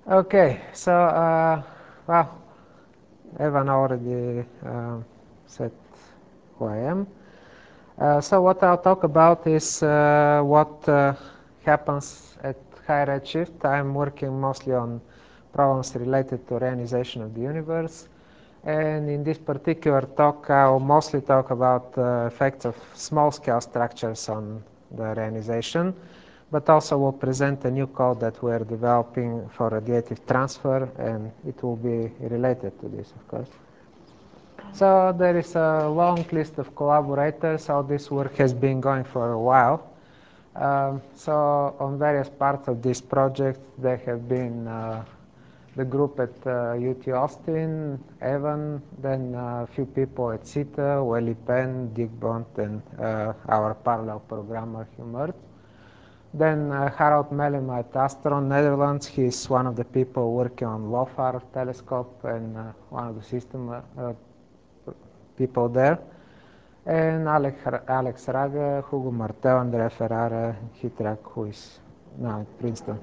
Okay, so well, Evan already said who I am. So what I'll talk about is what happens at high redshift. I'm working mostly on problems related to reionization of the universe. And in this particular talk, I'll mostly talk about the effects of small-scale structures on the reionization, but also will present a new code that we're developing for radiative transfer, and it will be related to this, of course. So there is a long list of collaborators. All this work has been going for a while. So on various parts of this project, there have been the group at UT Austin, Evan, then a few people at CETA, Welly Penn, Dick Bond, and our parallel programmer, Hugh Mertz. Then Harold Mellema at Astron, Netherlands. He's one of the people working on LOFAR telescope and one of the system people there. And Alex Raga, Hugo Martel, Andrea Ferrara, Hitrak, who is now at Princeton.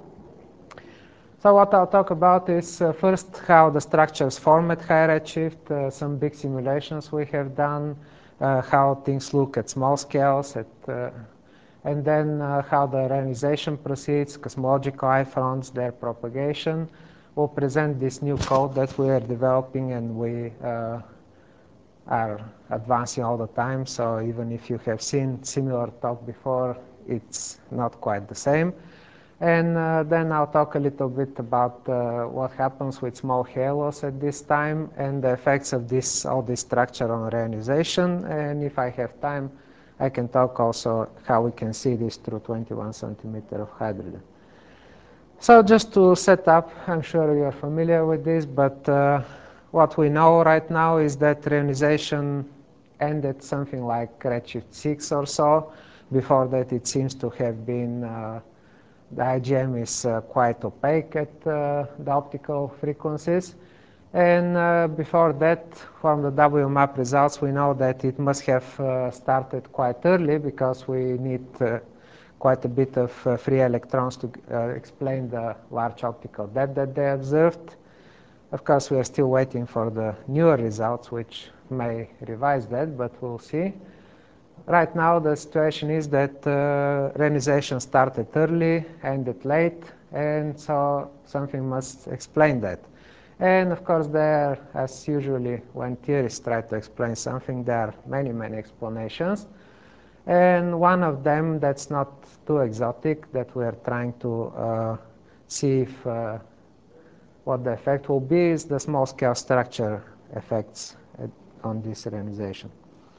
So what I'll talk about is first how the structures form at high redshift, some big simulations we have done, how things look at small scales, and then how the reionization proceeds, cosmological iphons, their propagation. We'll present this new code that we are developing, and we are advancing all the time. So even if you have seen similar talk before, it's not quite the same. And then I'll talk a little bit about what happens with small halos at this time and the effects of all this structure on reionization. And if I have time, I can talk also how we can see this through 21 centimeter of hydrogen. So just to set up, I'm sure you're familiar with this, but what we know right now is that reionization ended something like redshift 6 or so. Before that, it seems to have been the IGM is quite opaque at the optical frequencies. And before that, from the WMAP results, we know that it must have started quite early because we need quite a bit of free electrons to explain the large optical depth that they observed. Of course, we are still waiting for the newer results, which may revise that, but we'll see. Right now, the situation is that reionization started early, ended late, and so something must explain that. And of course, there, as usually when theorists try to explain something, there are many, many explanations. And one of them that's not too exotic, that we're trying to see if what the effect will be, is the small-scale structure effects on this reionization.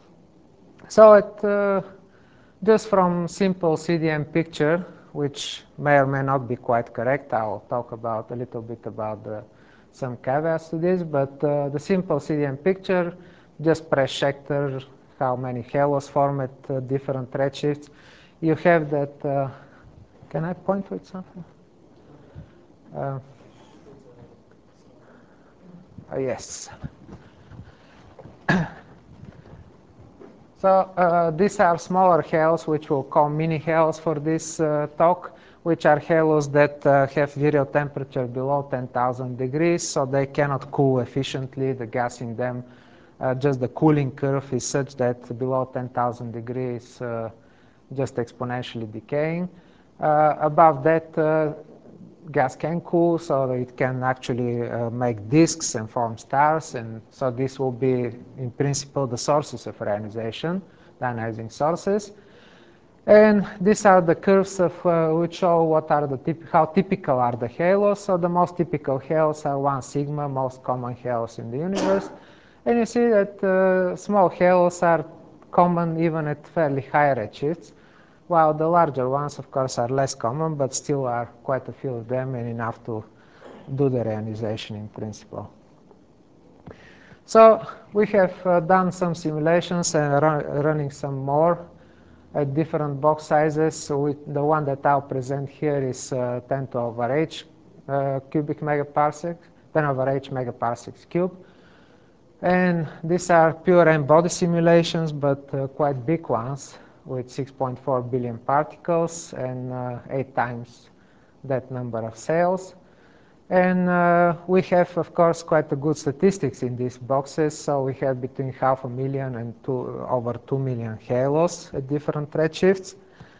So just from simple CDM picture, which may or may not be quite correct, I'll talk about a little bit about some caveats to this, but the simple CDM picture, just press Schechter, how many halos form at different redshifts. You have that, can I point with something? Yes. So these are smaller halos, which we'll call mini halos for this talk, which are halos that have virial temperature below 10,000 degrees, so they cannot cool efficiently. The gas in them, just the cooling curve is such that below 10,000 degrees, just exponentially decaying. Above that, gas can cool, so it can actually make disks and form stars, and so this will be, in principle, the sources of reionization, the ionizing sources. And these are the curves of which show what are how typical are the halos. So the most typical halos are 1 sigma, most common halos in the universe. And you see that small halos are common even at fairly high redshifts, while the larger ones, of course, are less common, but still are quite a few of them and enough to do the reionization in principle. So we have done some simulations and running some more at different box sizes. So the one that I'll present here is 10 to over h cubic megaparsecs, 10 over h megaparsecs cube. And these are pure M-body simulations, but quite big ones with 6.4 billion particles and 8 times that number of cells. And we have, of course, quite a good statistics in these boxes. So we have between 500,000 and over 2 million halos at different redshifts.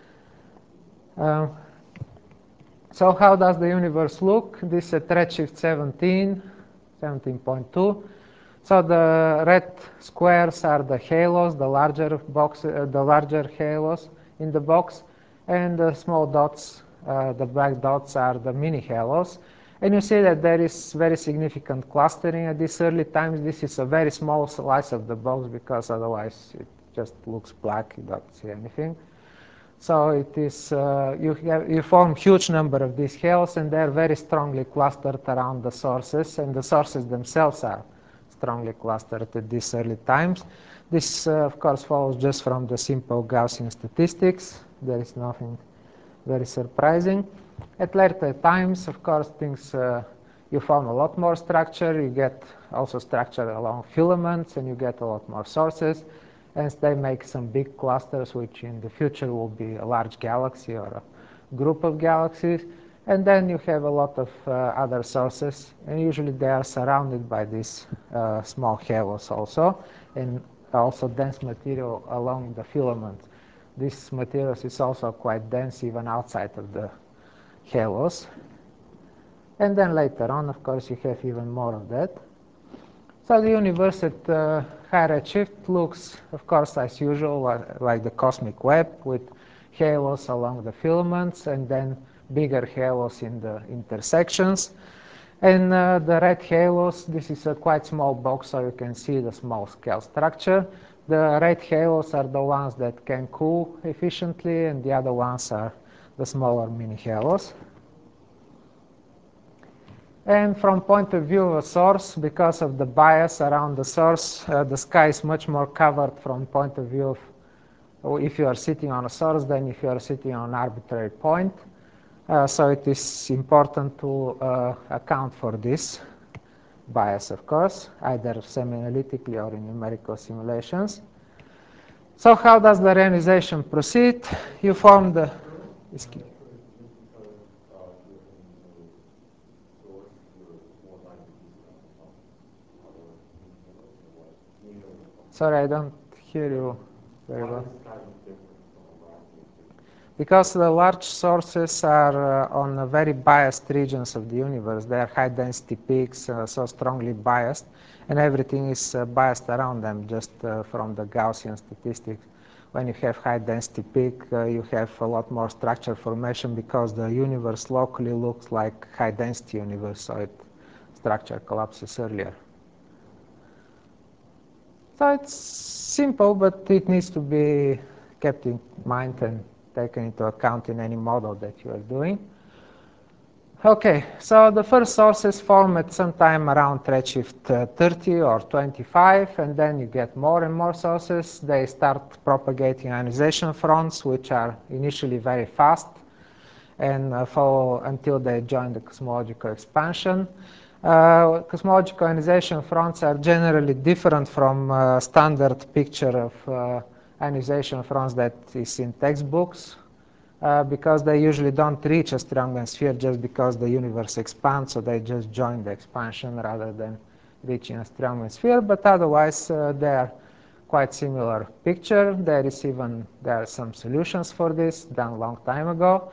So how does the universe look? This is at redshift 17, 17.2. So the red squares are the halos, the larger halos in the box, and the small dots, the black dots, are the mini halos. And you see that there is very significant clustering at these early times. This is a very small slice of the box because otherwise it just looks black. You don't see anything. So it is you form huge number of these halos, and they're very strongly clustered around the sources, and the sources themselves are strongly clustered at these early times. This, of course, follows just from the simple Gaussian statistics. There is nothing very surprising. At later times, of course, things you form a lot more structure. You get also structure along filaments, and you get a lot more sources. And they make some big clusters, which in the future will be a large galaxy or a group of galaxies. And then you have a lot of other sources, and usually they are surrounded by these small halos also, and also dense material along the filaments. This material is also quite dense even outside of the halos. And then later on, of course, you have even more of that. So the universe at high redshift looks, of course, as usual, like the cosmic web, with halos along the filaments and then bigger halos in the intersections. And the red halos, this is a quite small box, so you can see the small scale structure. The red halos are the ones that can cool efficiently, and the other ones are the smaller mini halos. And from point of view of a source, because of the bias around the source, the sky is much more covered from point of view of if you are sitting on a source than if you are sitting on an arbitrary point. So it is important to account for this bias, of course, either semi-analytically or in numerical simulations. So how does the reionization proceed? You form the... Sorry, I don't hear you very well. Because the large sources are on very biased regions of the universe. They are high-density peaks, so strongly biased, and everything is biased around them just from the Gaussian statistics. When you have high-density peak, you have a lot more structure formation because the universe locally looks like high-density universe, so structure collapses earlier. So it's simple, but it needs to be kept in mind and taken into account in any model that you are doing. Okay, so the first sources form at some time around redshift 30 or 25, and then you get more and more sources. They start propagating ionization fronts, which are initially very fast and follow until they join the cosmological expansion. Cosmological ionization fronts are generally different from standard picture of ionization fronts that is in textbooks because they usually don't reach a Strömgren sphere just because the universe expands, so they just join the expansion rather than reaching a Strömgren sphere. But otherwise, they are quite similar picture. There are some solutions for this done a long time ago.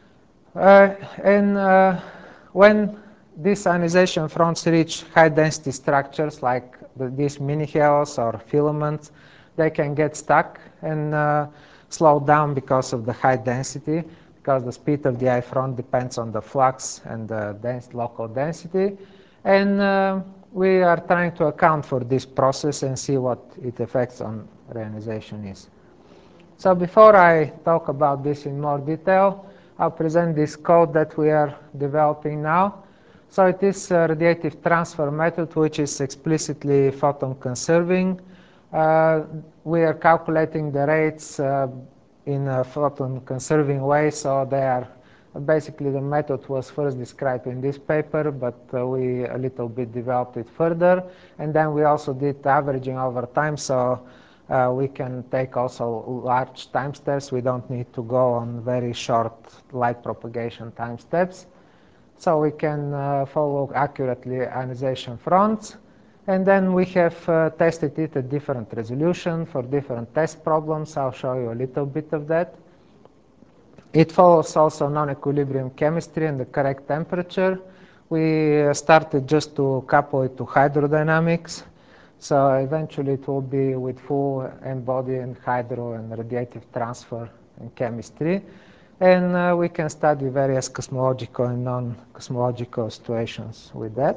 And when these ionization fronts reach high-density structures like these mini halos or filaments, they can get stuck and slow down because of the high density, because the speed of the I front depends on the flux and the local density. And we are trying to account for this process and see what its effects on reionization is. So before I talk about this in more detail, I'll present this code that we are developing now. So it is a radiative transfer method, which is explicitly photon conserving. We are calculating the rates in a photon conserving way, so they are basically the method was first described in this paper, but we a little bit developed it further. And then we also did averaging over time, so we can take also large time steps. We don't need to go on very short light propagation time steps. So we can follow accurately ionization fronts. And then we have tested it at different resolution for different test problems. I'll show you a little bit of that. It follows also non-equilibrium chemistry and the correct temperature. We started just to couple it to hydrodynamics. So eventually it will be with full N-body and hydro and radiative transfer and chemistry. And we can study various cosmological and non-cosmological situations with that.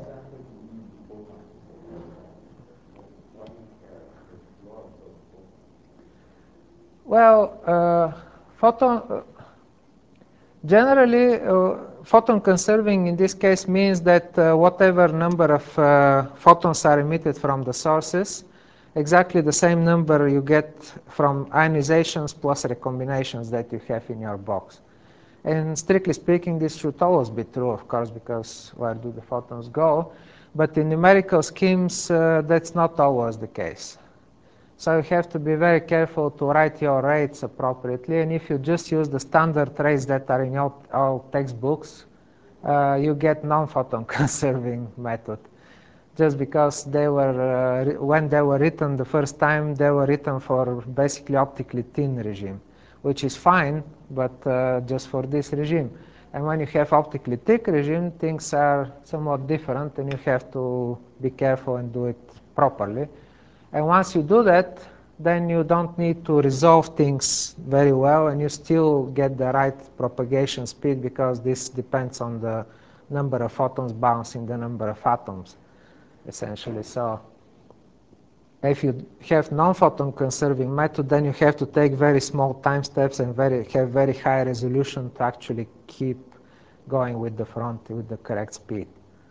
Well, generally, photon conserving in this case means that whatever number of photons are emitted from the sources, exactly the same number you get from ionizations plus recombinations that you have in your box. And strictly speaking, this should always be true, of course, because where do the photons go? But in numerical schemes, that's not always the case. So you have to be very careful to write your rates appropriately. And if you just use the standard rates that are in all textbooks, you get non-photon conserving method. Just because they were, when they were written the first time, they were written for basically optically thin regime, which is fine, but just for this regime. And when you have optically thick regime, things are somewhat different, and you have to be careful and do it properly. And once you do that, then you don't need to resolve things very well, and you still get the right propagation speed, because this depends on the number of photons bouncing the number of atoms, essentially. So if you have non-photon conserving method, then you have to take very small time steps and have very high resolution to actually keep going with the front with the correct speed.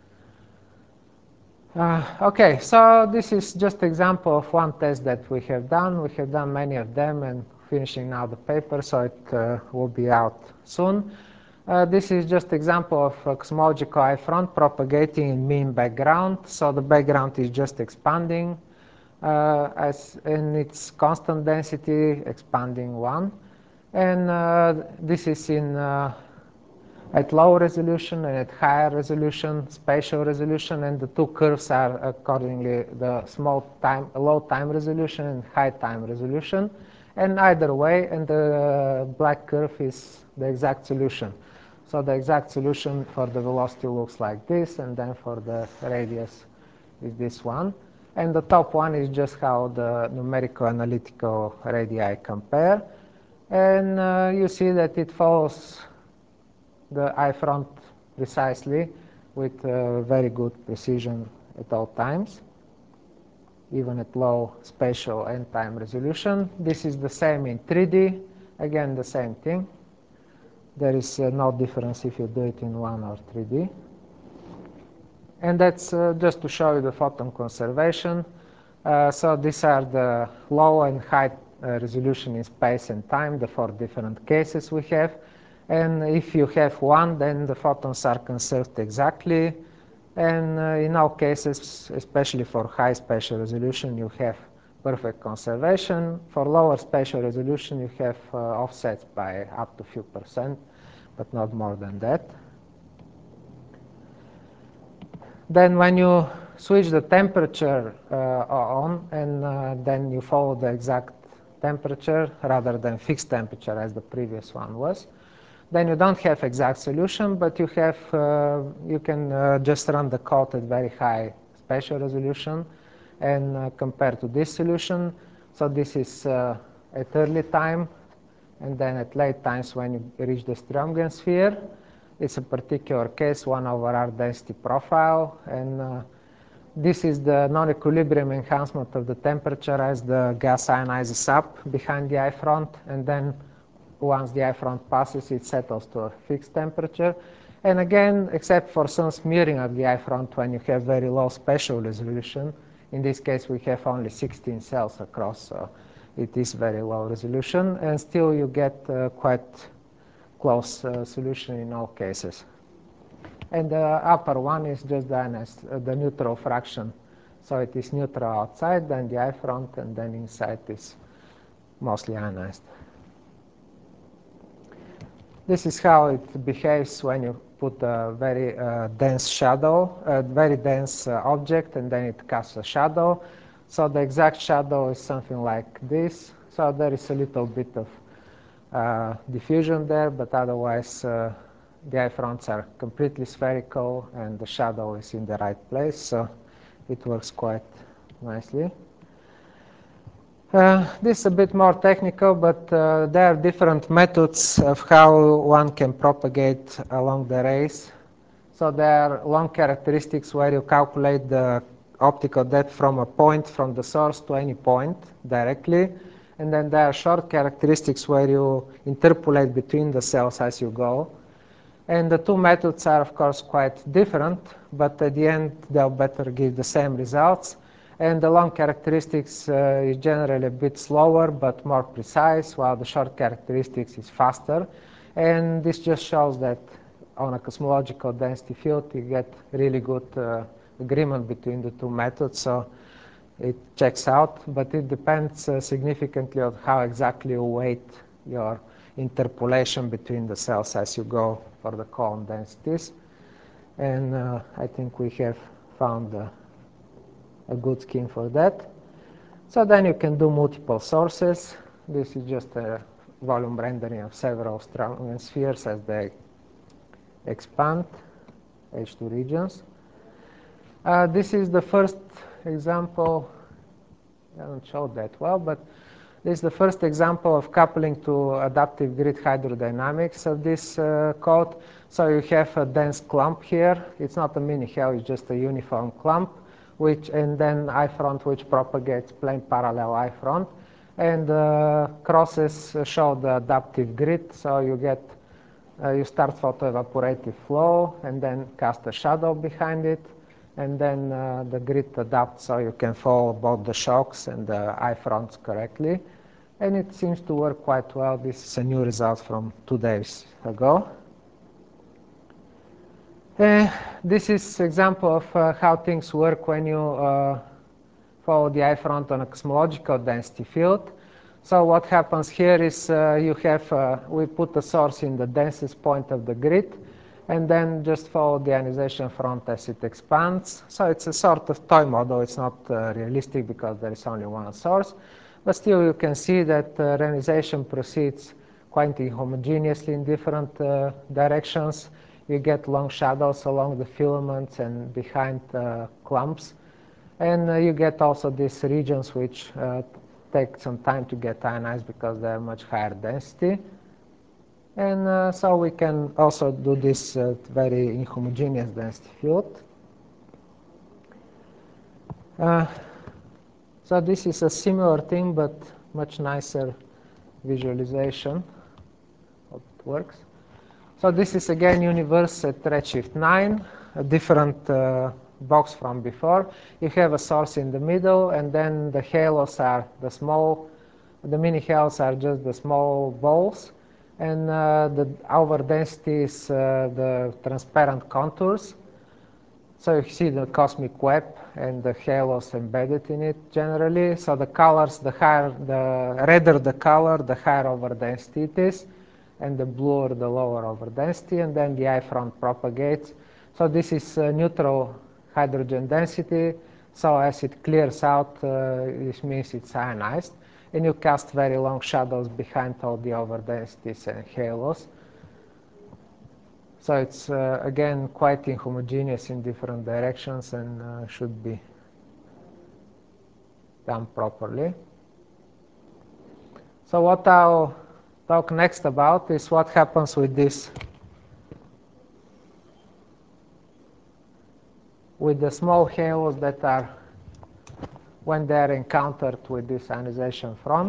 Okay, so this is just example of one test that we have done. We have done many of them and finishing now the paper, so it will be out soon. This is just example of cosmological eye front propagating in mean background. So the background is just expanding in its constant density, expanding 1. And this is in at low resolution and at higher resolution, spatial resolution, and the two curves are accordingly the low time resolution and high time resolution. And either way, and the black curve is the exact solution. So the exact solution for the velocity looks like this, and then for the radius is this one. And the top one is just how the numerical analytical radii compare. And you see that it follows the eye front precisely with very good precision at all times, even at low spatial and time resolution. This is the same in 3D. Again, the same thing. There is no difference if you do it in 1 or 3D. And that's just to show you the photon conservation. So these are the low and high resolution in space and time, the 4 different cases we have. And if you have 1, then the photons are conserved exactly. And in all cases, especially for high spatial resolution, you have perfect conservation. For lower spatial resolution, you have offsets by up to a few %, but not more than that. Then when you switch the temperature on, and then you follow the exact temperature rather than fixed temperature as the previous one was, then you don't have exact solution, but you have you can just run the code at very high spatial resolution and compare to this solution. So this is at early time, and then at late times when you reach the Strömgren sphere. It's a particular case, 1 over R density profile, and this is the non-equilibrium enhancement of the temperature as the gas ionizes up behind the eye front, and then once the eye front passes, it settles to a fixed temperature. And again, except for some smearing of the eye front when you have very low spatial resolution, in this case we have only 16 cells across, so it is very low resolution, and still you get quite close solution in all cases. And the upper one is just the neutral fraction. So it is neutral outside, then the eye front, and then inside is mostly ionized. This is how it behaves when you put a very dense shadow, a very dense object, and then it casts a shadow. So the exact shadow is something like this. So there is a little bit of diffusion there, but otherwise the eye fronts are completely spherical and the shadow is in the right place, so it works quite nicely. This is a bit more technical, but there are different methods of how one can propagate along the rays. So there are long characteristics where you calculate the optical depth from a point from the source to any point directly. And then there are short characteristics where you interpolate between the cells as you go. And the two methods are, of course, quite different, but at the end, they'll better give the same results. And the long characteristics is generally a bit slower, but more precise, while the short characteristics is faster. And this just shows that on a cosmological density field, you get really good agreement between the two methods. So it checks out, but it depends significantly on how exactly you weight your interpolation between the cells as you go for the column densities. And I think we have found a good scheme for that. So then you can do multiple sources. This is just a volume rendering of several Strontian spheres as they expand, H2 regions. This is the first example. I haven't showed that well, but this is the first example of coupling to adaptive grid hydrodynamics of this code. So you have a dense clump here. It's not a mini hail, it's just a uniform clump, and then eye front which propagates plane parallel eye front. And crosses show the adaptive grid, so you get you start photoevaporative flow and then cast a shadow behind it, and then the grid adapts so you can follow both the shocks and the eye fronts correctly. And it seems to work quite well. This is a new result from 2 days ago. This is an example of how things work when you follow the eye front on a cosmological density field. So what happens here is we put a source in the densest point of the grid, and then just follow the ionization front as it expands. So it's a sort of toy model. It's not realistic because there is only one source. But still, you can see that ionization proceeds quite inhomogeneously in different directions. You get long shadows along the filaments and behind clumps. And you get also these regions which take some time to get ionized because they are much higher density. And so we can also do this very inhomogeneous density field. So this is a similar thing, but much nicer visualization of it works. So this is again universe at redshift 9, a different box from before. You have a source in the middle, and then the halos are the mini halos are just the small balls, and the over density is the transparent contours. So you see the cosmic web and the halos embedded in it generally. So the colors, the redder the color, the higher over density it is, and the bluer the lower over density, and then the eye front propagates. So this is neutral hydrogen density. So as it clears out, this means it's ionized. And you cast very long shadows behind all the over densities and halos. So it's, again, quite inhomogeneous in different directions and should be done properly. So what I'll talk next about is what happens with the small halos that are when they're encountered with this ionization front.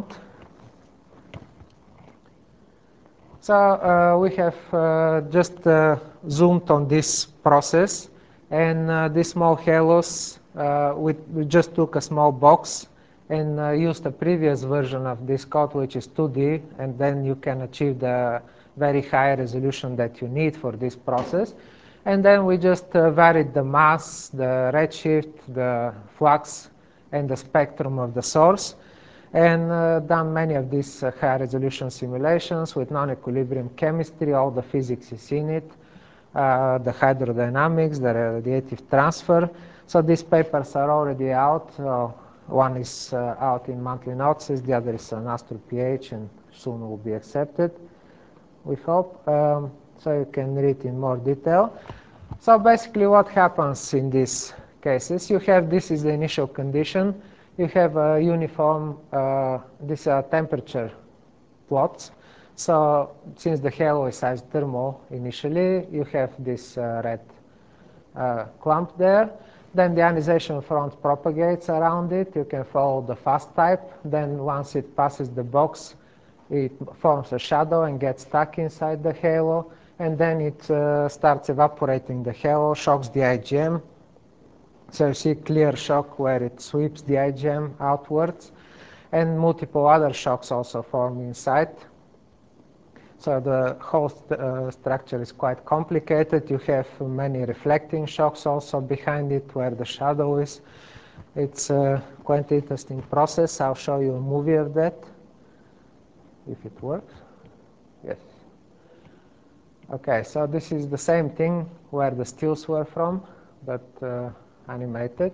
So we have just zoomed on this process, and these small halos, we just took a small box and used a previous version of this code, which is 2D, and then you can achieve the very high resolution that you need for this process. And then we just varied the mass, the redshift, the flux, and the spectrum of the source. and done many of these high-resolution simulations with non-equilibrium chemistry. All the physics is in it, the hydrodynamics, the radiative transfer. So these papers are already out. One is out in monthly notices, the other is on Astro PH, and soon will be accepted, we hope. So you can read in more detail. So basically what happens in these cases, you have, this is the initial condition, you have a uniform, these are temperature plots. So since the halo is isothermal initially, you have this red clump there. Then the ionization front propagates around it. You can follow the fast type. Then once it passes the box, it forms a shadow and gets stuck inside the halo. And then it starts evaporating the halo, shocks the IgM. So you see clear shock where it sweeps the IgM outwards. And multiple other shocks also form inside. So the whole structure is quite complicated. You have many reflecting shocks also behind it where the shadow is. It's a quite interesting process. I'll show you a movie of that, if it works. Yes. Okay, so this is the same thing where the stills were from, but animated.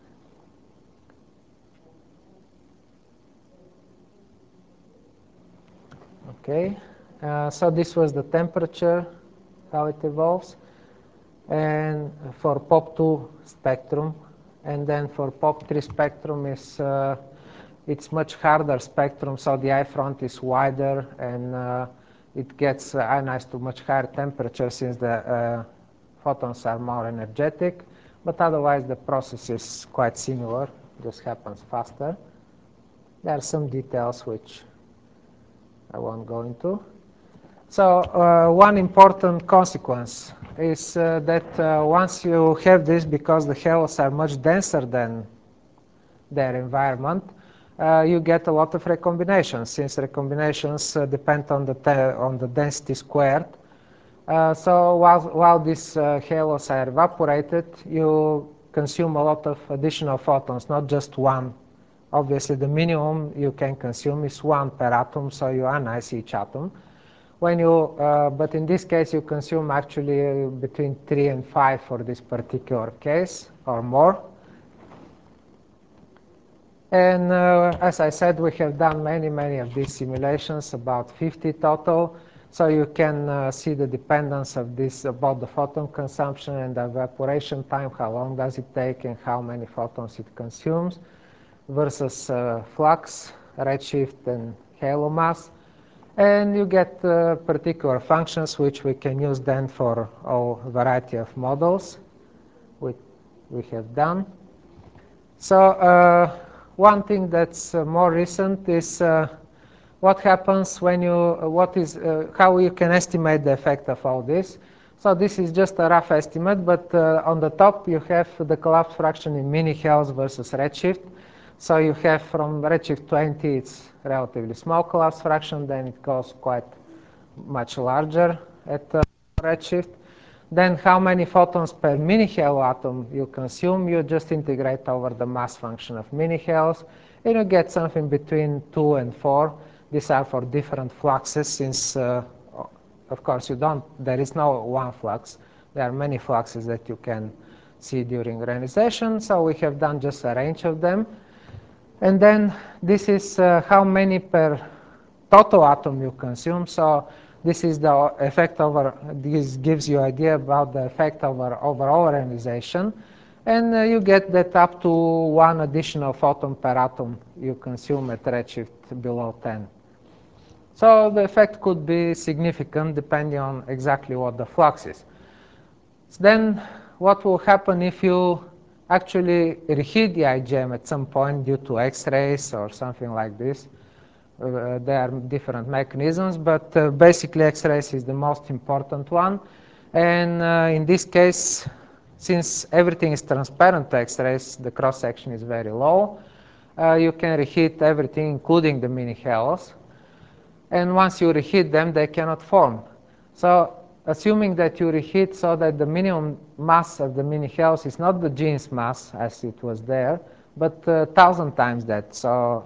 Okay, so this was the temperature, how it evolves, and for POP2 spectrum, and then for POP3 spectrum is it's much harder spectrum, so the I front is wider and it gets ionized to much higher temperature since the photons are more energetic, but otherwise the process is quite similar, just happens faster. There are some details which I won't go into. So one important consequence is that once you have this, because the halos are much denser than their environment, you get a lot of recombinations, since recombinations depend on the density squared. So while these halos are evaporated, you consume a lot of additional photons, not just one. Obviously, the minimum you can consume is one per atom, so you ionize each atom. When you, but in this case, you consume actually between 3 and 5 for this particular case, or more. And as I said, we have done many of these simulations, about 50 total. So you can see the dependence of this about the photon consumption and the evaporation time, how long does it take and how many photons it consumes, versus flux, redshift, and halo mass. And you get particular functions which we can use then for a variety of models which we have done. So one thing that's more recent is what happens when you, how you can estimate the effect of all this. So this is just a rough estimate, but on the top you have the collapse fraction in mini-Hells versus redshift. So you have from redshift 20, it's relatively small collapse fraction, then it goes quite much larger at redshift. Then how many photons per mini-Halo atom you consume, you just integrate over the mass function of mini-Halos, and you get something between 2 and 4. These are for different fluxes, since, of course, there is no one flux. There are many fluxes that you can see during ionization, so we have done just a range of them. And then this is how many per total atom you consume. So this is the effect over, this gives you idea about the effect over overall ionization. And you get that up to 1 additional photon per atom you consume at redshift below 10. So the effect could be significant depending on exactly what the flux is. Then what will happen if you actually reheat the IgM at some point due to X-rays or something like this? There are different mechanisms, but basically X-rays is the most important one. And in this case, since everything is transparent to X-rays, the cross-section is very low. You can reheat everything, including the mini-halos. And once you reheat them, they cannot form. So assuming that you reheat so that the minimum mass of the mini-Halos is not the Jeans mass, as it was there, but 1,000 times that. So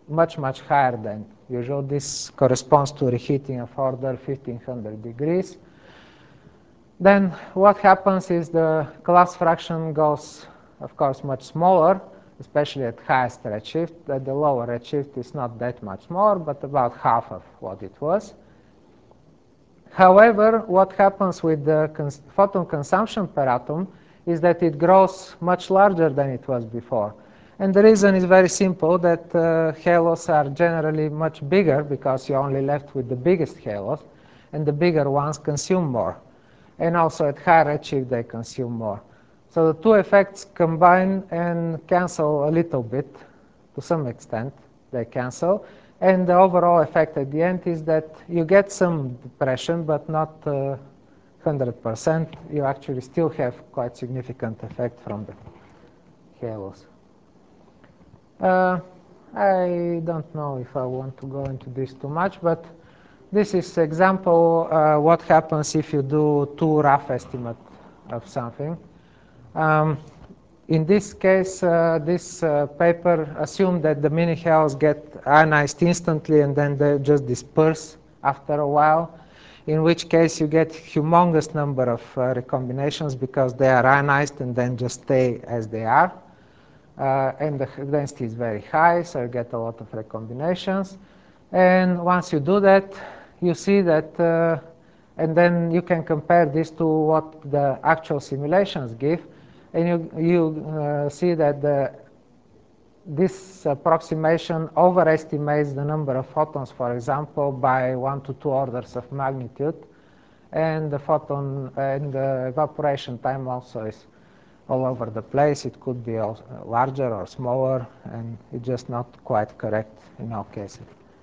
much higher than usual. This corresponds to reheating of order 1500 degrees. Then what happens is the collapse fraction goes, of course, much smaller, especially at highest redshift. At the lower redshift is not that much more, but about half of what it was. However, what happens with the photon consumption per atom is that it grows much larger than it was before. And the reason is very simple, that halos are generally much bigger because you're only left with the biggest halos, and the bigger ones consume more. And also at high redshift, they consume more. So the two effects combine and cancel a little bit, to some extent, they cancel. And the overall effect at the end is that you get some depression, but not 100%. You actually still have quite significant effect from the halos. I don't know if I want to go into this too much, but this is example what happens if you do too rough estimate of something. In this case, this paper assumed that the mini halos get ionized instantly and then they just disperse after a while, in which case you get humongous number of recombinations because they are ionized and then just stay as they are. And the density is very high, so you get a lot of recombinations. And once you do that, you see that, and then you can compare this to what the actual simulations give, and you see that this approximation overestimates the number of photons, for example, by 1 to 2 orders of magnitude, and the photon and the evaporation time also is all over the place. It could be larger or smaller, and it's just not quite correct in all cases.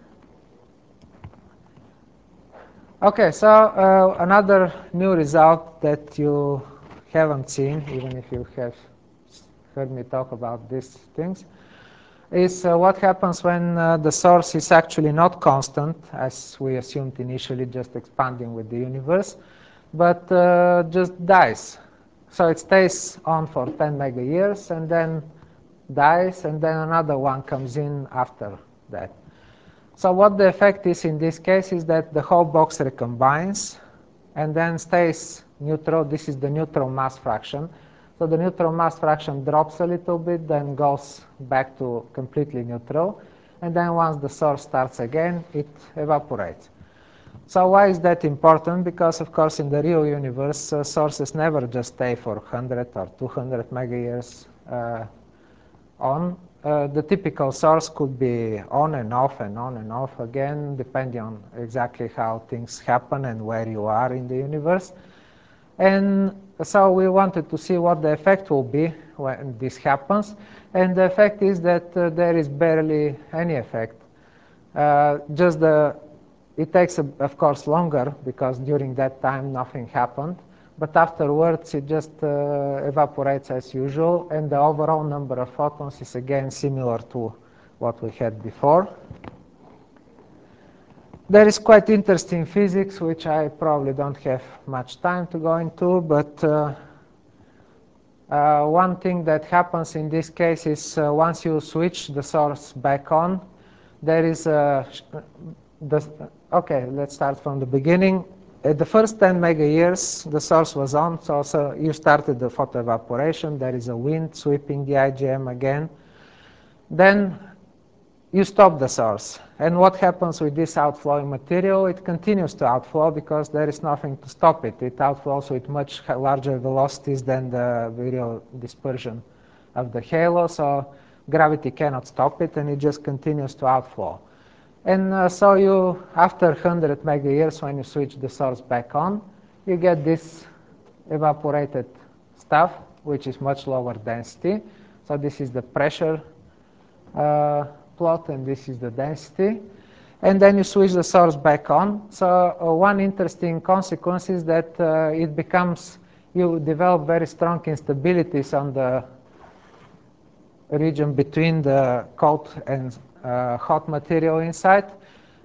Okay, so another new result that you haven't seen, even if you have heard me talk about these things, is what happens when the source is actually not constant, as we assumed initially, just expanding with the universe, but just dies. So it stays on for 10 mega years and then dies, and then another one comes in after that. So what the effect is in this case is that the whole box recombines and then stays neutral. This is the neutral mass fraction. So the neutral mass fraction drops a little bit, then goes back to completely neutral. And then once the source starts again, it evaporates. So why is that important? Because, of course, in the real universe, sources never just stay for 100 or 200 mega years on. The typical source could be on and off and on and off again, depending on exactly how things happen and where you are in the universe. And so we wanted to see what the effect will be when this happens. And the effect is that there is barely any effect. It takes, of course, longer because during that time nothing happened. But afterwards, it just evaporates as usual, and the overall number of photons is again similar to what we had before. There is quite interesting physics, which I probably don't have much time to go into, but one thing that happens in this case is once you switch the source back on, there is a... Okay, let's start from the beginning. At the first 10 mega years, the source was on, so you started the photoevaporation. There is a wind sweeping the IgM again. Then you stop the source. And what happens with this outflowing material? It continues to outflow because there is nothing to stop it. It outflows with much larger velocities than the virial dispersion of the halo, so gravity cannot stop it, and it just continues to outflow. And so you, after 100 mega years, when you switch the source back on, you get this evaporated stuff, which is much lower density. So this is the pressure plot, and this is the density. And then you switch the source back on. So one interesting consequence is that you develop very strong instabilities on the region between the cold and hot material inside,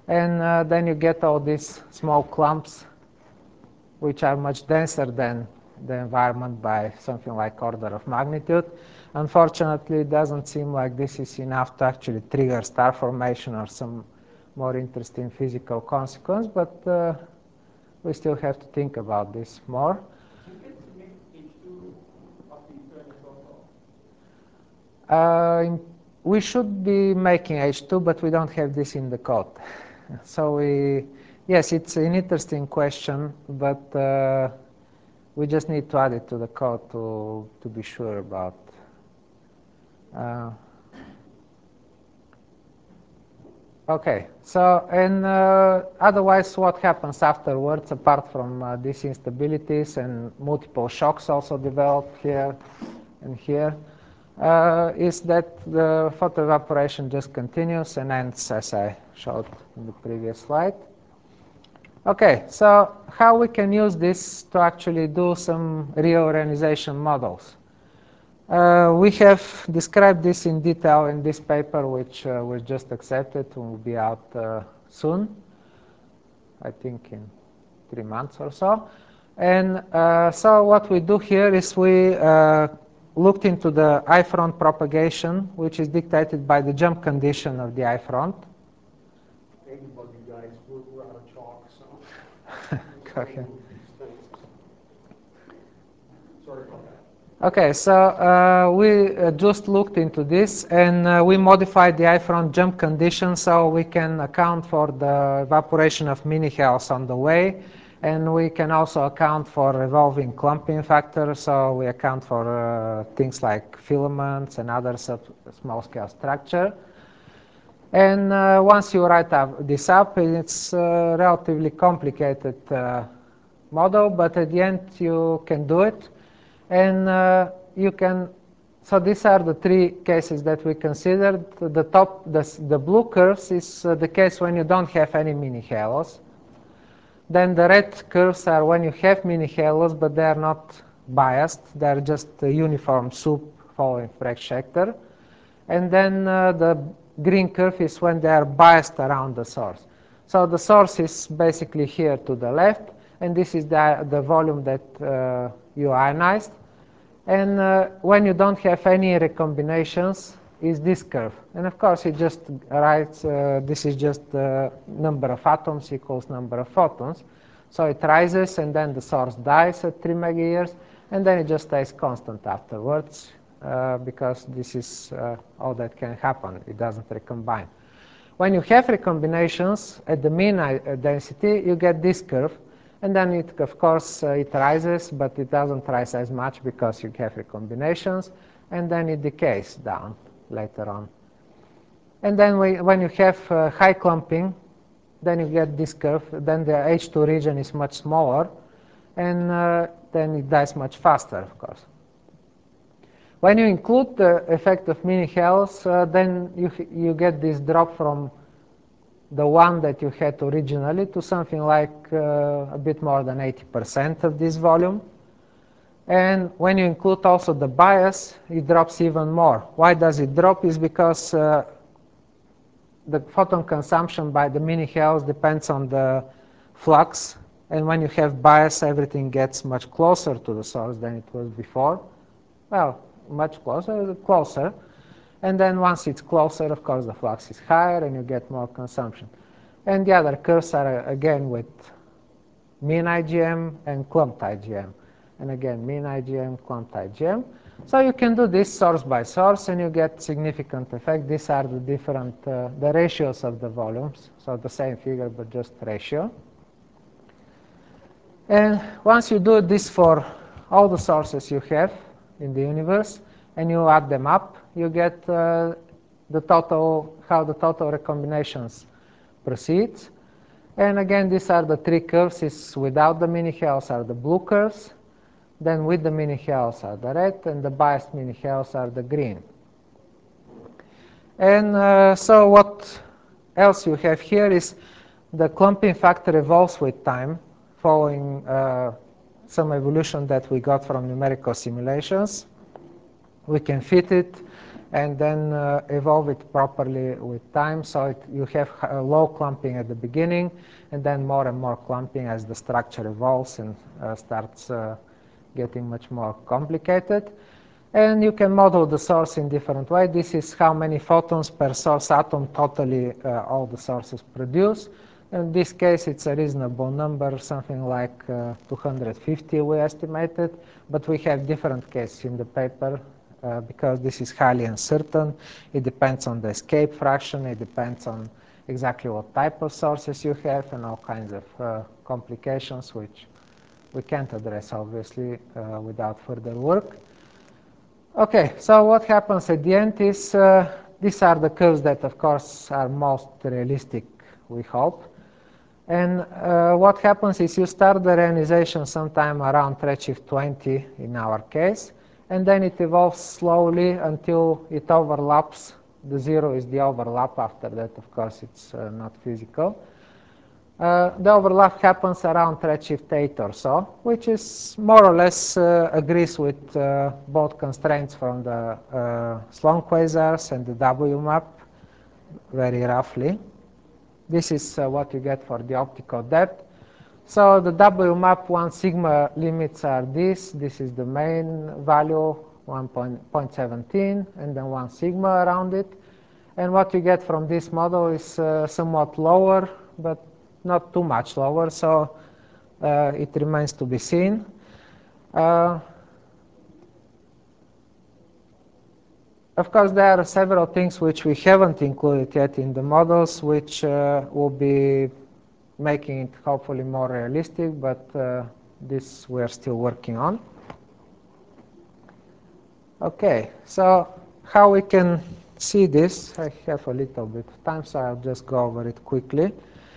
and then you get all these small clumps which are much denser than the environment by something like order of magnitude. Unfortunately, it doesn't seem like this is enough to actually trigger star formation or some more interesting physical consequence, but we still have to think about this more. Do you get to make H2 after you turn it off? We should be making H2, but we don't have this in the code. So yes, it's an interesting question, but we just need to add it to the code to be sure about. Okay, so and otherwise what happens afterwards, apart from these instabilities and multiple shocks also developed here and here, is that the photoevaporation just continues and ends as I showed in the previous slide. Okay, so how we can use this to actually do some reorganization models? We have described this in detail in this paper, which was just accepted and will be out soon, I think in 3 months or so. And so what we do here is we looked into the I front propagation, which is dictated by the jump condition of the I front. Anybody, guys, we're out of chalk, so. Okay. Sorry about that. Okay, so we just looked into this, and we modified the I front jump condition so we can account for the evaporation of mini-halos on the way, and we can also account for revolving clumping factor, so we account for things like filaments and other small-scale structure. And once you write this up, it's a relatively complicated model, but at the end you can do it. And you can, so these are the 3 cases that we considered. The top, the blue curves is the case when you don't have any mini-halos. Then the red curves are when you have mini-halos, but they are not biased. They are just a uniform soup following Frege-Schechter. And then the green curve is when they are biased around the source. So the source is basically here to the left, and this is the volume that you ionized. And when you don't have any recombinations, is this curve. And of course, it just writes, this is just the number of atoms equals number of photons. So it rises, and then the source dies at 3 megayears, and then it just stays constant afterwards, because this is all that can happen. It doesn't recombine. When you have recombinations at the mean density, you get this curve. And then, of course, it rises, but it doesn't rise as much because you have recombinations. And then it decays down later on. And then when you have high clumping, then you get this curve. Then the H2 region is much smaller. And then it dies much faster, of course. When you include the effect of mini-halos, then you get this drop from the one that you had originally to something like a bit more than 80% of this volume. And when you include also the bias, it drops even more. Why does it drop? Is because the photon consumption by the mini-halos depends on the flux. And when you have bias, everything gets much closer to the source than it was before. Well, much closer. And then once it's closer, of course, the flux is higher and you get more consumption. And the other curves are, again, with mean IgM and clumped IgM. And again, mean IgM, clumped IgM. So you can do this source by source, and you get significant effect. These are the different, the ratios of the volumes. So the same figure, but just ratio. And once you do this for all the sources you have in the universe, and you add them up, you get the total, how the total recombinations proceeds. And again, these are the 3 curves. Is without the mini-halos are the blue curves. Then with the mini-halos are the red, and the biased mini-halos are the green. And so what else you have here is the clumping factor evolves with time, following some evolution that we got from numerical simulations. We can fit it and then evolve it properly with time. So you have low clumping at the beginning, and then more and more clumping as the structure evolves and starts getting much more complicated. And you can model the source in different ways. This is how many photons per source atom totally all the sources produce. In this case, it's a reasonable number, something like 250 we estimated, but we have different cases in the paper because this is highly uncertain. It depends on the escape fraction, it depends on exactly what type of sources you have, and all kinds of complications which we can't address, obviously, without further work. Okay, so what happens at the end is these are the curves that, of course, are most realistic, we hope. And what happens is you start the reionization sometime around redshift 20 in our case, and then it evolves slowly until it overlaps. The zero is the overlap. After that, of course, it's not physical. The overlap happens around redshift 8 or so, which is more or less agrees with both constraints from the Sloan quasars and the WMAP, very roughly. This is what you get for the optical depth. So the WMAP 1 sigma limits are this. This is the main value, 1.17, and then 1 sigma around it. And what you get from this model is somewhat lower, but not too much lower, so it remains to be seen. Of course, there are several things which we haven't included yet in the models, which will be making it hopefully more realistic, but this we're still working on. Okay, so how we can see this? I have a little bit of time, so I'll just go over it quickly.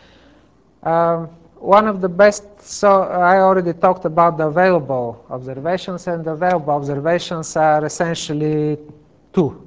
One of the best, so I already talked about the available observations, and the available observations are essentially two.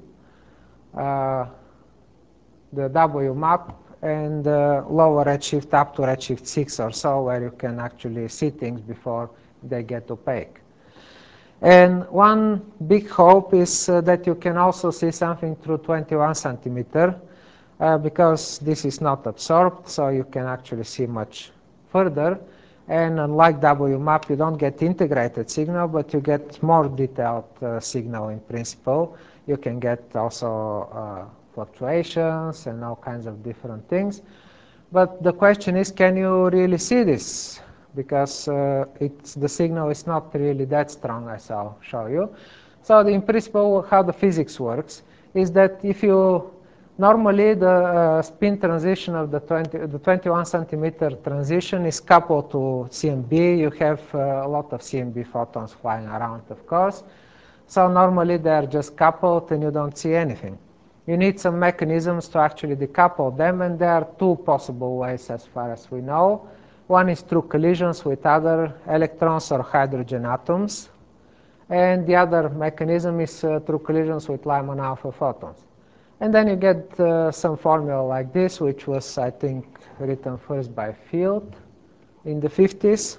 The WMAP and lower redshift up to redshift 6 or so, where you can actually see things before they get opaque. And one big hope is that you can also see something through 21 centimeter, because this is not absorbed, so you can actually see much further. And unlike WMAP, you don't get integrated signal, but you get more detailed signal in principle. You can get also fluctuations and all kinds of different things. But the question is, can you really see this? Because the signal is not really that strong, as I'll show you. So in principle, how the physics works is that if you normally the spin transition of the 21 centimeter transition is coupled to CMB. You have a lot of CMB photons flying around, of course. So normally they are just coupled and you don't see anything. You need some mechanisms to actually decouple them, and there are two possible ways as far as we know. One is through collisions with other electrons or hydrogen atoms, and the other mechanism is through collisions with Lyman alpha photons. And then you get some formula like this, which was, I think, written first by Field in the 50s.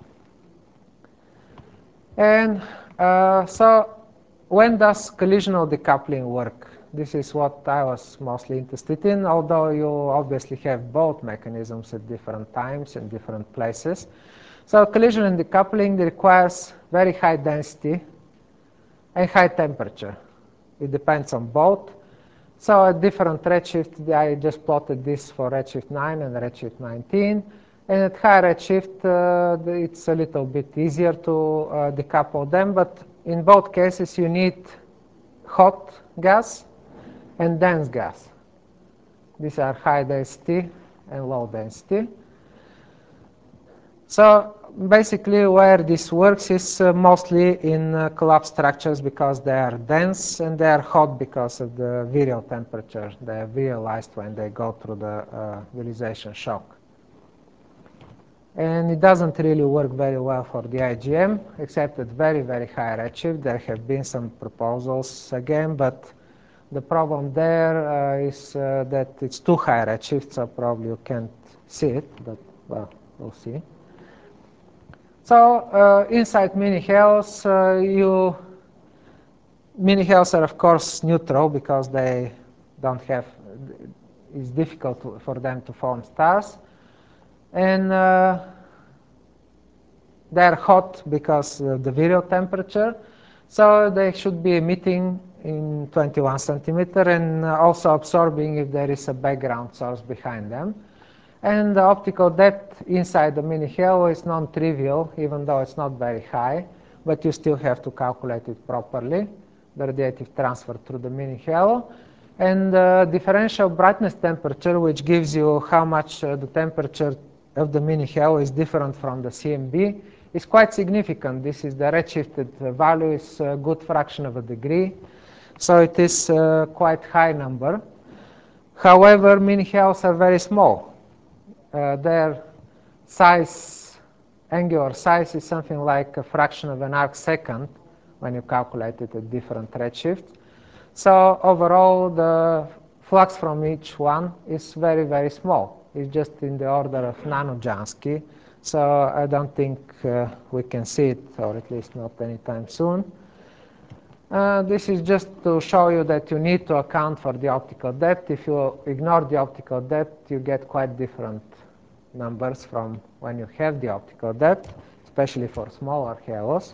And so when does collisional decoupling work? This is what I was mostly interested in, although you obviously have both mechanisms at different times and different places. So collision decoupling requires very high density and high temperature. It depends on both. So at different redshift, I just plotted this for redshift 9 and redshift 19. And at high redshift, it's a little bit easier to decouple them. But in both cases, you need hot gas and dense gas. These are high density and low density. So basically where this works is mostly in collapsed structures because they are dense, and they are hot because of the virial temperature. They are virialized when they go through the virialization shock. And it doesn't really work very well for the IgM, except at very, very high redshift. There have been some proposals again, but the problem there is that it's too high redshift, so probably you can't see it, but well, we'll see. So inside mini-halos, mini-halos are of course neutral because they don't have, it's difficult for them to form stars. And they're hot because of the virial temperature, so they should be emitting in 21 centimeter and also absorbing if there is a background source behind them. And the optical depth inside the mini halo is non-trivial, even though it's not very high, but you still have to calculate it properly, the radiative transfer through the mini halo. And the differential brightness temperature, which gives you how much the temperature of the mini halo is different from the CMB, is quite significant. This is the redshifted value, is a good fraction of a degree, so it is a quite high number. However, mini halos are very small. Their size, angular size, is something like a fraction of an arc second when you calculate it at different redshifts. So overall, the flux from each one is very, very small. It's just in the order of nanojansky. So I don't think we can see it, or at least not anytime soon. This is just to show you that you need to account for the optical depth. If you ignore the optical depth, you get quite different numbers from when you have the optical depth, especially for smaller halos.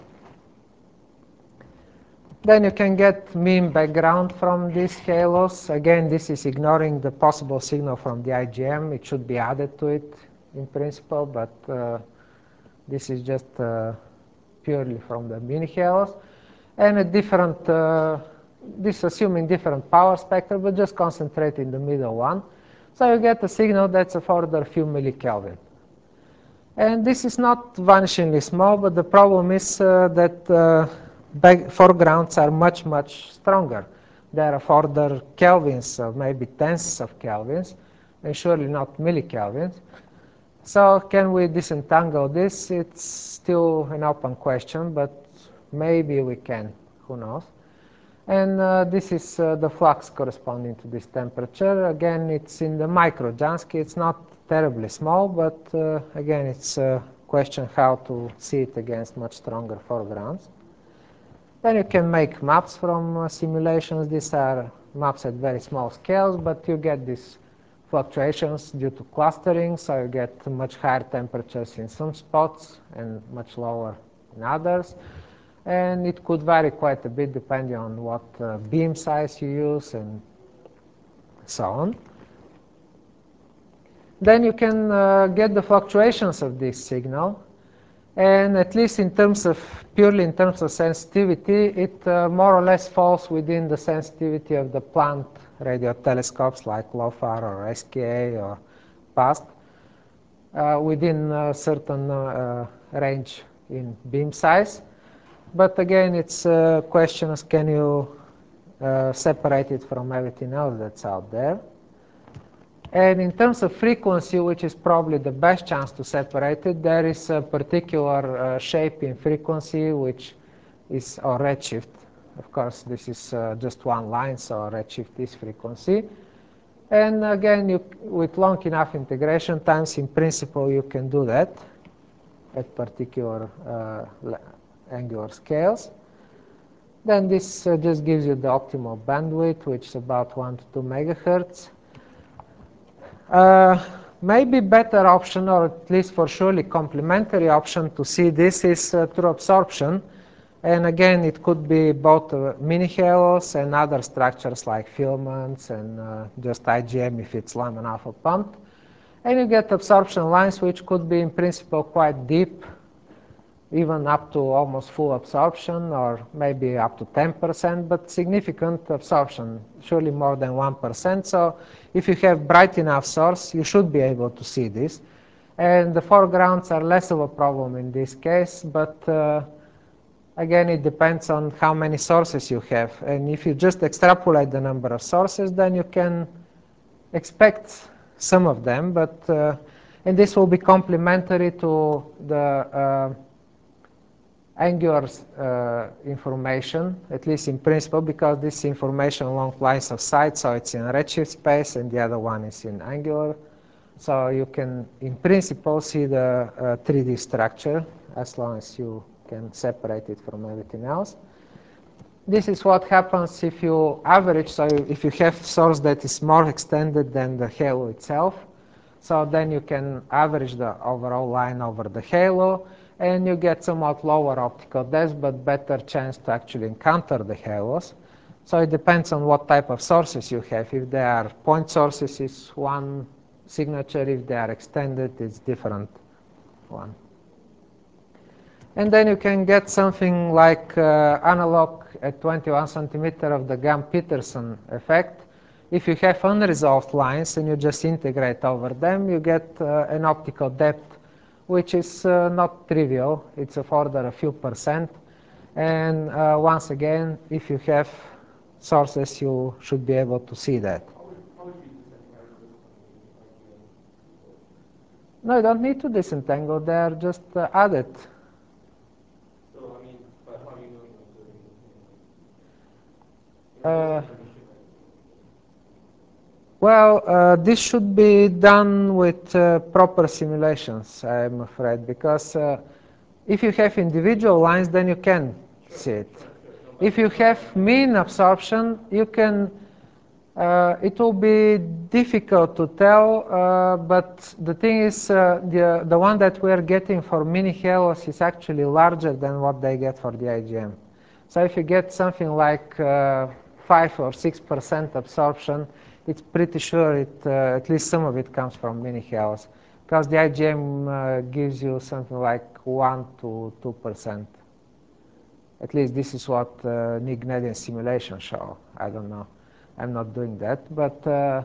Then you can get mean background from these halos. Again, this is ignoring the possible signal from the IGM. It should be added to it in principle, but this is just purely from the mini halos. And a different, this assuming different power spectra, but just concentrate in the middle one. So you get a signal that's of order few millikelvin. And this is not vanishingly small, but the problem is that foregrounds are much, much stronger. They're of order kelvins, or maybe tenths of kelvins, and surely not millikelvins. So can we disentangle this? It's still an open question, but maybe we can, who knows. And this is the flux corresponding to this temperature. Again, it's in the microjansky. It's not terribly small, but again, it's a question how to see it against much stronger foregrounds. Then you can make maps from simulations. These are maps at very small scales, but you get these fluctuations due to clustering, so you get much higher temperatures in some spots and much lower in others. And it could vary quite a bit depending on what beam size you use and so on. Then you can get the fluctuations of this signal. And at least in terms of, purely in terms of sensitivity, it more or less falls within the sensitivity of the plant radio telescopes like LOFAR or SKA or PAST, within a certain range in beam size. But again, it's a question of can you separate it from everything else that's out there. And in terms of frequency, which is probably the best chance to separate it, there is a particular shape in frequency, which is our redshift. Of course, this is just one line, so redshift is frequency. And again, with long enough integration times, in principle, you can do that at particular angular scales. Then this just gives you the optimal bandwidth, which is about 1 to 2 megahertz. Maybe better option, or at least for surely complementary option to see this is through absorption. And again, it could be both mini halos and other structures like filaments and just IGM if it's Lyman alpha pumped. And you get absorption lines which could be in principle quite deep, even up to almost full absorption, or maybe up to 10%, but significant absorption, surely more than 1%. So if you have bright enough source, you should be able to see this. And the foregrounds are less of a problem in this case, but again, it depends on how many sources you have. And if you just extrapolate the number of sources, then you can expect some of them, but and this will be complementary to the angular information, at least in principle, because this information along lines of sight, so it's in redshift space, and the other one is in angular. So you can, in principle, see the 3D structure as long as you can separate it from everything else. This is what happens if you average, so if you have source that is more extended than the halo itself. So then you can average the overall line over the halo. and you get somewhat lower optical depth, but better chance to actually encounter the halos. So it depends on what type of sources you have. If they are point sources, it's one signature. If they are extended, it's different one. And then you can get something like analog at 21 centimeter of the Gam-Peterson effect. If you have unresolved lines and you just integrate over them, you get an optical depth which is not trivial. It's of order a few percent. And once again, if you have sources, you should be able to see that. How would you disentangle this from the IGN? No, you don't need to disentangle. They are just added. So, I mean, but how do you know you're observing this? Uh, Well, this should be done with proper simulations, I'm afraid, because if you have individual lines, then you can see it. If you have mean absorption, you can. It will be difficult to tell, but the thing is, the one that we are getting for mini halos is actually larger than what they get for the IGM. So if you get something like 5 or 6% absorption, it's pretty sure at least some of it comes from mini halos, because the IGM gives you something like 1 to 2%. At least this is what Gnedian simulations show. I don't know. I'm not doing that. But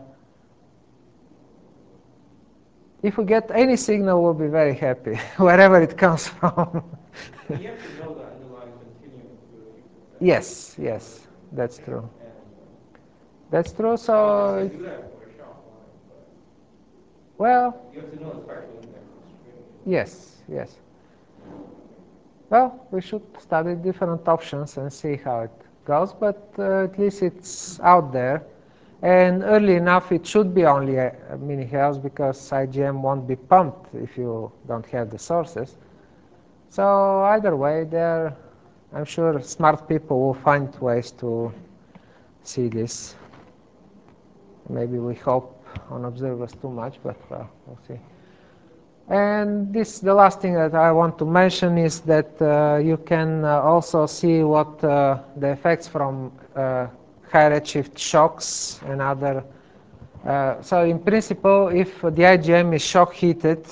if we get any signal, we'll be very happy, wherever it comes from. And you have to know the underlying continuum to Yes, yes, that's true. and That's true. I So, guess they do that for a shop line, but well, you have to know the spectral index of the string. yes, yes. Well, we should study different options and see how it goes, but at least it's out there. And early enough, it should be only a mini halos because IGM won't be pumped if you don't have the sources. So either way, I'm sure smart people will find ways to see this. Maybe we hope on observers too much, but we'll see. And the last thing that I want to mention is that you can also see what the effects from high redshift shocks and other. So in principle, if the IGM is shock heated,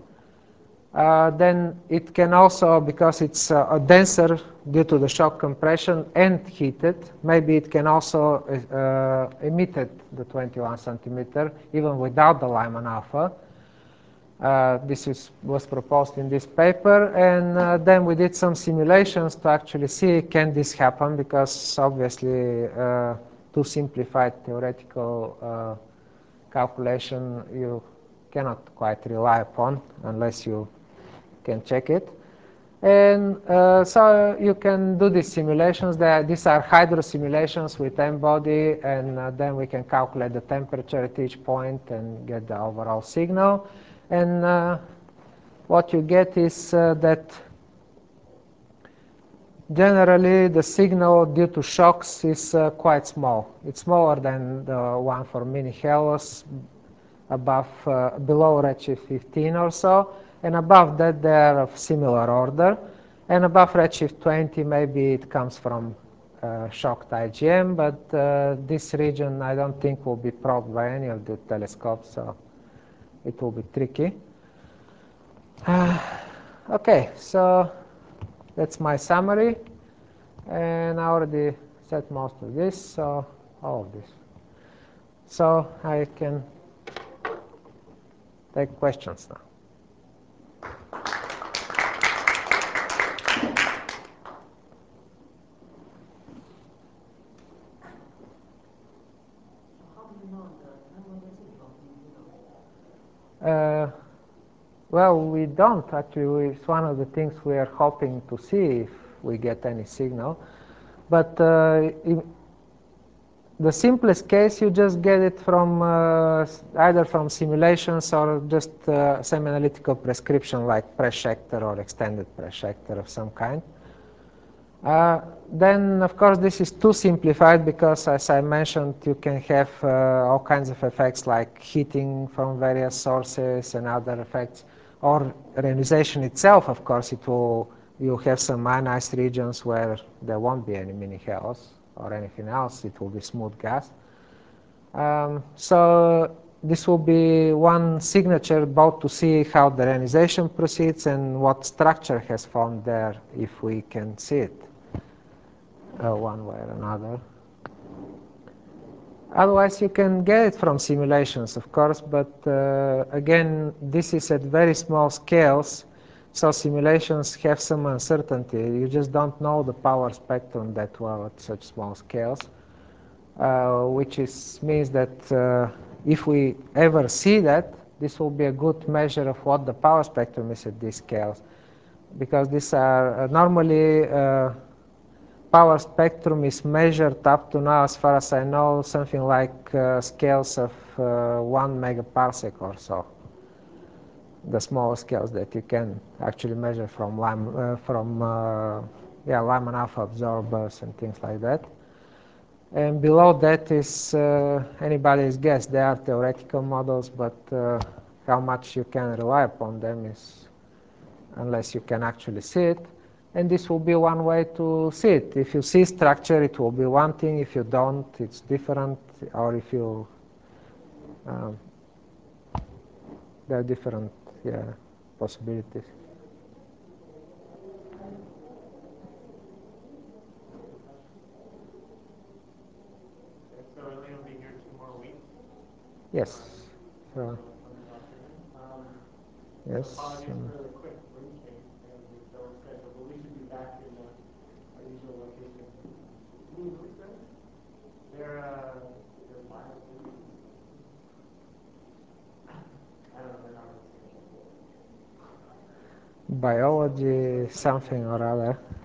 then it can also, because it's denser due to the shock compression and heated, maybe it can also emit the 21 centimeter even without the Lyman alpha. This was proposed in this paper, and then we did some simulations to actually see can this happen, because obviously too simplified theoretical calculation you cannot quite rely upon unless you can check it. And so you can do these simulations. These are hydro simulations with M-body, and then we can calculate the temperature at each point and get the overall signal. And what you get is that generally the signal due to shocks is quite small. It's smaller than the one for mini halos, below redshift 15 or so, and above that they are of similar order. And above redshift 20, maybe it comes from shocked IGM, but this region I don't think will be probed by any of the telescopes, so it will be tricky. Okay, so that's my summary, and I already said most of this, so all of this. So I can take questions now. Well, we don't actually. It's one of the things we are hoping to see if we get any signal. But in the simplest case, you just get it from either from simulations or just semi-analytical prescription like Preschechter or extended Preschechter of some kind. Then, of course, this is too simplified because, as I mentioned, you can have all kinds of effects like heating from various sources and other effects. or ionization itself, of course, it will, you have some ionized regions where there won't be any mini halos or anything else. It will be smooth gas. So this will be one signature both to see how the ionization proceeds and what structure has formed there if we can see it one way or another. Otherwise, you can get it from simulations, of course, but again, this is at very small scales, so simulations have some uncertainty. You just don't know the power spectrum that well at such small scales, which means that if we ever see that, this will be a good measure of what the power spectrum is at these scales, because these are normally power spectrum is measured up to now, as far as I know, something like scales of 1 megaparsec or so. The small scales that you can actually measure from Lyman alpha absorbers and things like that. And below that is anybody's guess. They are theoretical models, but how much you can rely upon them is unless you can actually see it. And this will be one way to see it. If you see structure, it will be one thing. If you don't, it's different. Or if you, there are different possibilities. So Elaine will be here 2 more weeks. Yes. So, yes. Apologies for the quick briefing and the film schedule, but we should be back in our usual location. Who is that? They're biophysicists. I don't know, they're not on the schedule. Biology, something or other.